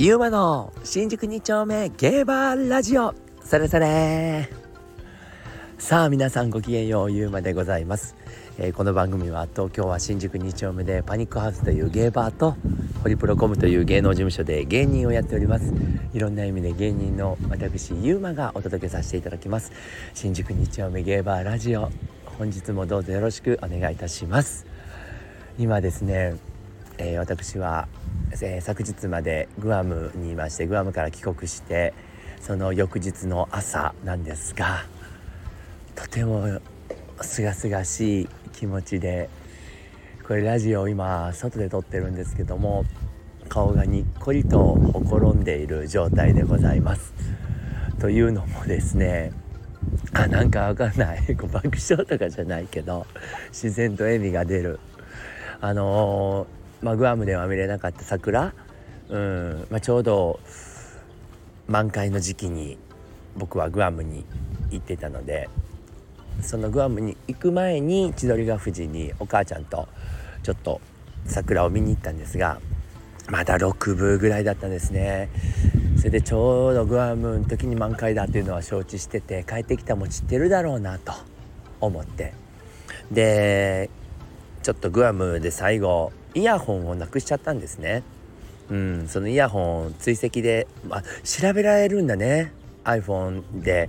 ゆうまの新宿2丁目ゲーバーラジオ、それそれ。さあ皆さんごきげんよう、ゆうまでございます。この番組は東京は新宿2丁目でパニックハウスというゲーバーとホリプロコムという芸能事務所で芸人をやっております。いろんな意味で芸人の私ゆうまがお届けさせていただきます。新宿2丁目ゲーバーラジオ、本日もどうぞよろしくお願いいたします。今ですね、私は、昨日までグアムにいまして、グアムから帰国してその翌日の朝なんですが、とてもすがすがしい気持ちで、これラジオ今外で撮ってるんですけども、顔がにっこりとほころんでいる状態でございます。というのもですね、なんかわかんない爆笑とかじゃないけど自然と笑みが出る。グアムでは見れなかった桜、ちょうど満開の時期に僕はグアムに行ってたので、そのグアムに行く前に千鳥ヶ淵にお母ちゃんとちょっと桜を見に行ったんですが、まだ6分ぐらいだったんですね。それでちょうどグアムの時に満開だっていうのは承知してて、帰ってきたらもう散ってるだろうなと思って、でちょっとグアムで最後イヤホンをなくしちゃったんですね。そのイヤホン追跡で、調べられるんだね。 iPhone で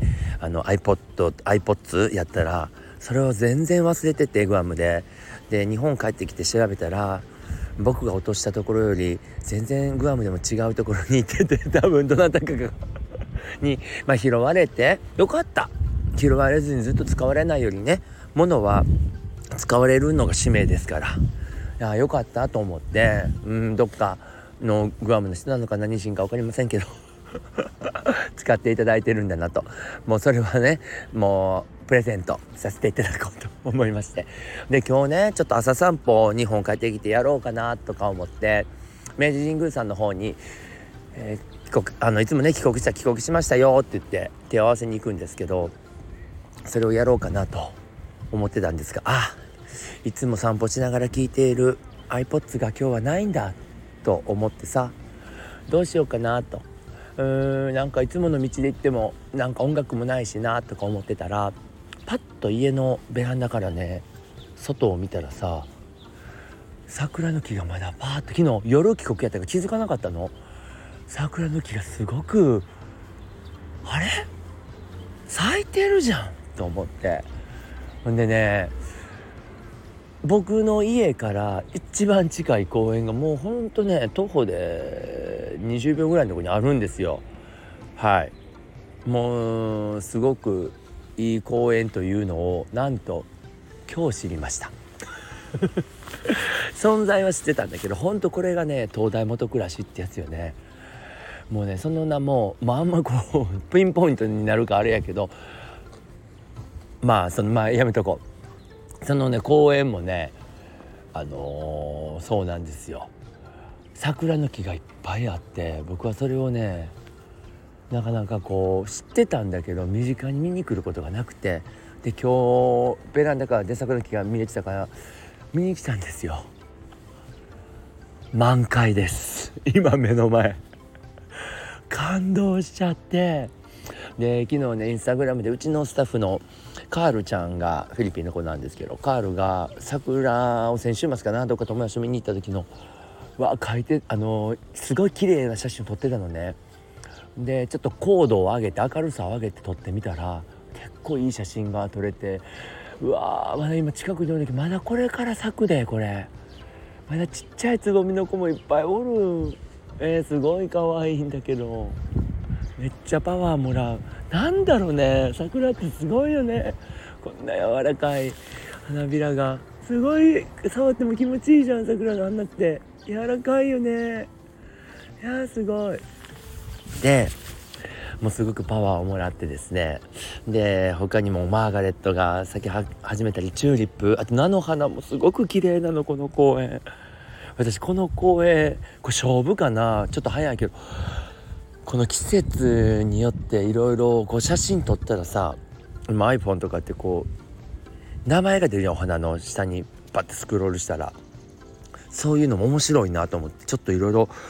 iPods やったら、それを全然忘れてて、グアムで日本帰ってきて調べたら、僕が落としたところより全然グアムでも違うところに行ってて、多分どなたかがに、拾われてよかった。拾われずにずっと使われないよりね、物は使われるのが使命ですから、いやよかったと思って、どっかのグアムの人なのか何人か分かりませんけど使っていただいてるんだなと、もうそれはね、もうプレゼントさせていただこうと思いまして、で今日ねちょっと朝散歩日本帰ってきてやろうかなとか思って、明治神宮さんの方に、いつもね帰国しましたよって言って手を合わせに行くんですけど、それをやろうかなと思ってたんですが、いつも散歩しながら聞いている iPods が今日はないんだと思ってさ、どうしようかなと、なんかいつもの道で行ってもなんか音楽もないしなとか思ってたら、パッと家のベランダからね外を見たらさ、桜の木がまだパーッと、昨日夜帰国やったから気づかなかったの。桜の木がすごく、あれ咲いてるじゃんと思って、ほんでね、僕の家から一番近い公園がもうほんとね徒歩で20秒ぐらいのところにあるんですよ。はい、もうすごくいい公園というのをなんと今日知りました存在は知ってたんだけど、ほんとこれがね東大元暮らしってやつよね。もうねその名も、あんまこうピンポイントになるかあれやけど、やめとこう。そのね公園もね、そうなんですよ、桜の木がいっぱいあって、僕はそれをねなかなかこう知ってたんだけど身近に見に来ることがなくて、で今日ベランダからで桜の木が見えてたから見に来たんですよ。満開です今目の前感動しちゃって、で昨日ねインスタグラムでうちのスタッフのカールちゃんが、フィリピンの子なんですけど、カールが桜を先週末かな、どっか友達と見に行った時の描いて、すごい綺麗な写真を撮ってたのね。でちょっと高度を上げて明るさを上げて撮ってみたら結構いい写真が撮れて、まだ今近くにおるんだけど、まだこれから咲くで、これまだちっちゃいつぼみの子もいっぱいおる。すごい可愛いんだけど、めっちゃパワーもらう。なんだろうね、桜ってすごいよね。こんな柔らかい花びらがすごい、触っても気持ちいいじゃん。桜の花って柔らかいよね。いやすごい。でもうすごくパワーをもらってですね、で他にもマーガレットが咲き始めたり、チューリップ、あと菜の花もすごく綺麗なの、この公園。私この公園、これ勝負かな、ちょっと早いけど、この季節によっていろいろ写真撮ったらさ、今 iPhone とかってこう名前が出るよ、お花の下にパッてスクロールしたら、そういうのも面白いなと思って、ちょっといろいろ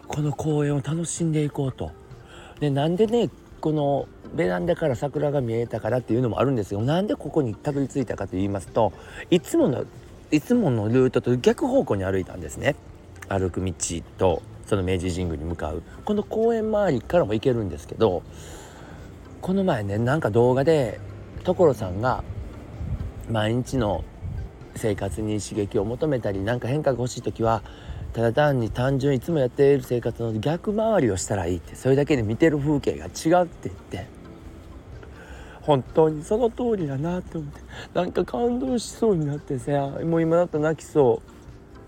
この公園を楽しんでいこうと。でなんでねこのベランダから桜が見えたからっていうのもあるんですよ。なんでここにたどり着いたかと言いますと、いつものルートと逆方向に歩いたんですね。歩く道とその明治神宮に向かうこの公園周りからも行けるんですけど、この前ねなんか動画で所さんが毎日の生活に刺激を求めたりなんか変化が欲しい時はただ単純いつもやっている生活の逆回りをしたらいいって、それだけで見てる風景が違うって言って、本当にその通りだなって思って、なんか感動しそうになってさ、もう今だったら泣きそう。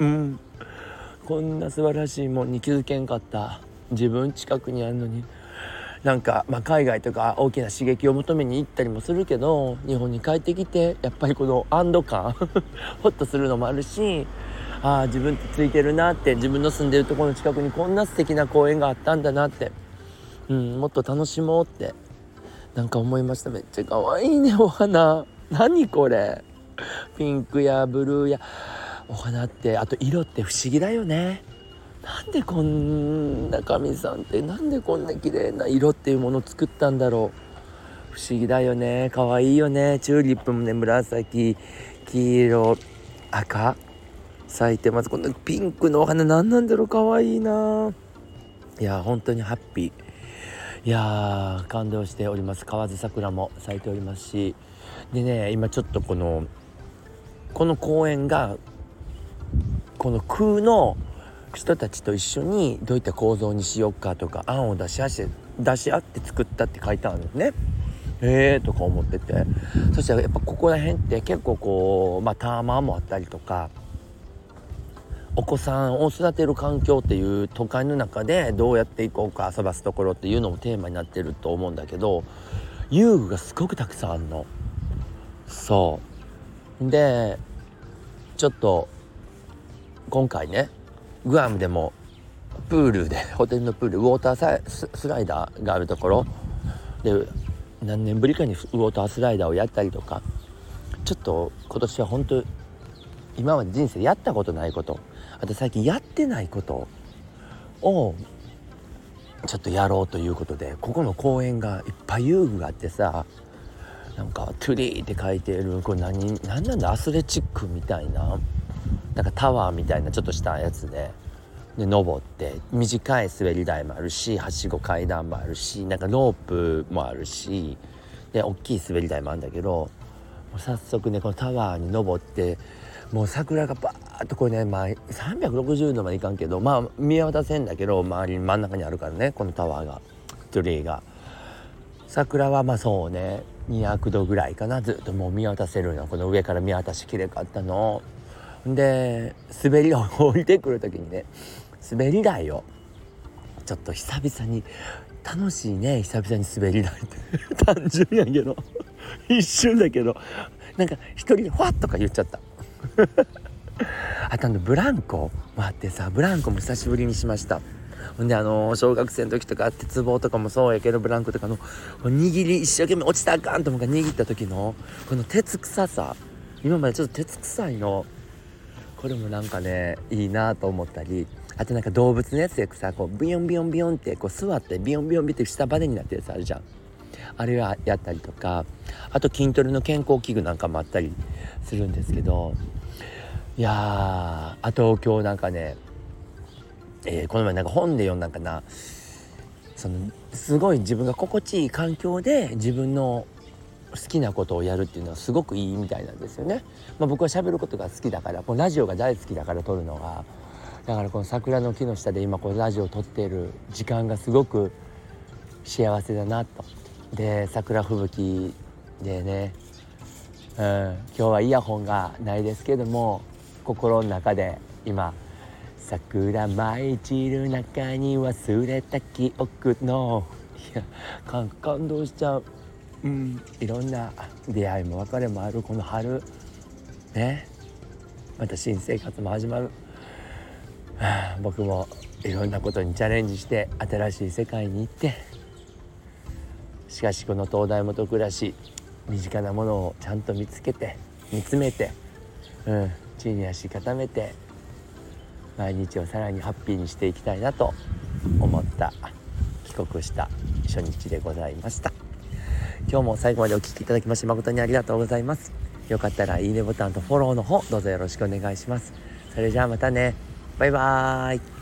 こんな素晴らしいもんに気づけんかった。自分近くにあるのになんか、海外とか大きな刺激を求めに行ったりもするけど、日本に帰ってきてやっぱりこの安堵感ホッとするのもあるし、自分ってついてるなって、自分の住んでるところの近くにこんな素敵な公園があったんだなって、もっと楽しもうってなんか思いました。めっちゃ可愛いねお花。何これ、ピンクやブルーやお花って、あと色って不思議だよね。なんでこんな神さんってなんでこんな綺麗な色っていうものを作ったんだろう。不思議だよね。可愛いよね。チューリップもね紫、黄色、赤咲いてます。こんなピンクのお花何なんだろう。可愛いな。いや本当にハッピー。いや感動しております。河津桜も咲いておりますし、でね今ちょっとこの公園がこの空の人たちと一緒にどういった構造にしようかとか案を出し合って作ったって書いてあるんですね。とか思ってて、そしたらやっぱここら辺って結構こうタワマンもあったりとか、お子さんを育てる環境っていう都会の中でどうやっていこうか遊ばすところっていうのもテーマになってると思うんだけど、遊具がすごくたくさんあるの。そうでちょっと今回ねグアムでもプールでホテルのプールウォータースライダーがあるところで何年ぶりかにウォータースライダーをやったりとか、ちょっと今年は本当今まで人生やったことないこと、あと最近やってないことをちょっとやろうということで、ここの公園がいっぱい遊具があってさ、なんかトゥリーって書いてるこれ何なんだ、アスレチックみたいな、なんかタワーみたいなちょっとしたやつで登って短い滑り台もあるし、はしご階段もあるし、なんかロープもあるしで大きい滑り台もあるんだけど、もう早速ねこのタワーに登ってもう桜がバーッとこれね、360度までいかんけど見渡せんだけど、周りに真ん中にあるからねこのタワーがトゥリーが、桜はそうね200度ぐらいかな、ずっともう見渡せるの。この上から見渡しきれかったので、滑りを降りてくる時にね滑り台をちょっと久々に楽しいね、久々に滑り台って単純やけど一瞬だけどなんか一人でフワッとか言っちゃったあとブランコもあってさ、ブランコも久しぶりにしました。ほんで小学生の時とか鉄棒とかもそうやけど、ブランコとかの握り一生懸命落ちたらあかんと思うから握った時のこの鉄臭さ、今までちょっと鉄臭いのこれもなんかねいいなと思ったり、あとなんか動物のやつでさこうビヨンビヨンビヨンってこう座ってビヨンビヨンビヨンって下バネになってるやつあるじゃん。あれはやったりとか、あと筋トレの健康器具なんかもあったりするんですけど、いやあと今日なんかね、この前なんか本で読んだんかな、すごい自分が心地いい環境で自分の好きなことをやるっていうのはすごくいいみたいなんですよね。僕は喋ることが好きだから、このラジオが大好きだから撮るのが、だからこの桜の木の下で今このラジオを撮っている時間がすごく幸せだなと。で桜吹雪でね、今日はイヤホンがないですけども、心の中で今桜舞い散る中に忘れた記憶の、いや感動しちゃう。いろんな出会いも別れもあるこの春ね、また新生活も始まる。僕もいろんなことにチャレンジして新しい世界に行って、しかしこの灯台下暮らし、身近なものをちゃんと見つけて見つめて、地に足固めて毎日をさらにハッピーにしていきたいなと思った帰国した初日でございました。今日も最後までお聞きいただきまして誠にありがとうございます。よかったらいいねボタンとフォローの方どうぞよろしくお願いします。それじゃあまたね。バイバーイ。